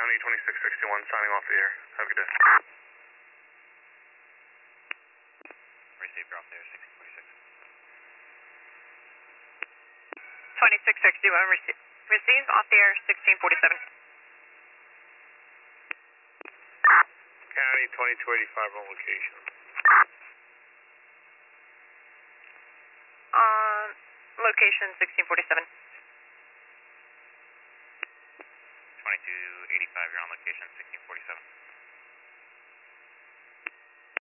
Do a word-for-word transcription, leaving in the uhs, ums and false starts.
County twenty-six sixty-one, signing off the air. Have a good day. Receive, drop there, sixteen forty-six. twenty-six sixty-one, receive, receive off the air, sixteen forty-seven. County twenty-two eighty-five on location. On location, sixteen forty-seven. twenty-two eighty-five, you're on location, sixteen forty-seven.